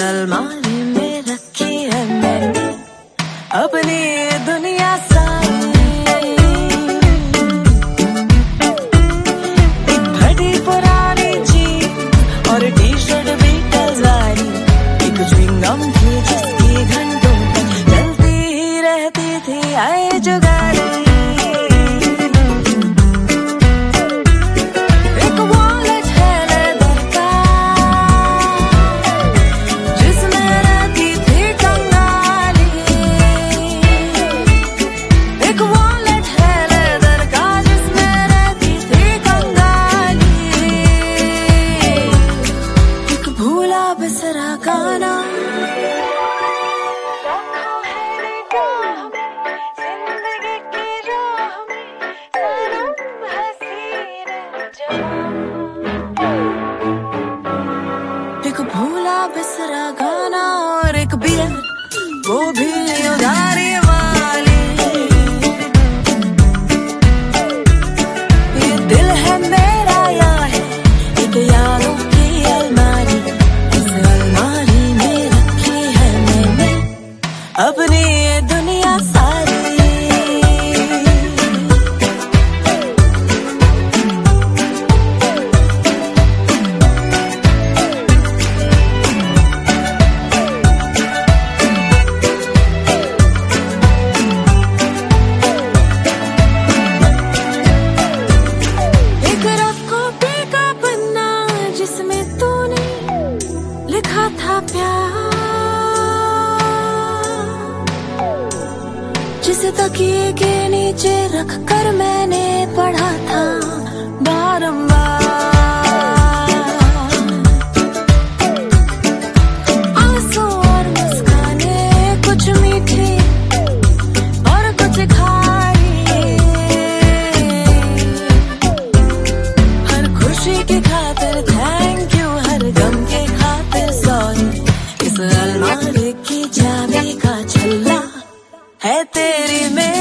अलमारी में रखी है मैंने अपनी ये दुनिया सारी। एक फटी पुरानी जीन्स और टी शर्ट भी कलवारी, एक च्युइंगम थी जिसकी घंटों तक चलती ही रहती थी आए जुगाड़ी। बिसरा गाना जिंदगी की राह में सनम हसीन एक भूला बिसरा गाना और एक बियर वो भी उधारी वाली। ये दिल है मेरा या है एक यारों की अलमारी, अपनी ये दुनिया सारी। एक रफ कॉपी का पन्ना जिसमें तूने लिखा था प्यार, जिसे तकिए के नीचे रख कर मैंने पढ़ा था बारंबार। आंसू और मुस्काने कुछ मीठी और कुछ खारी, हर खुशी की खातिर थैंक यू, हर गम के खातिर सॉरी। इस अलमारी की चाबी का छल्ला है तेरी में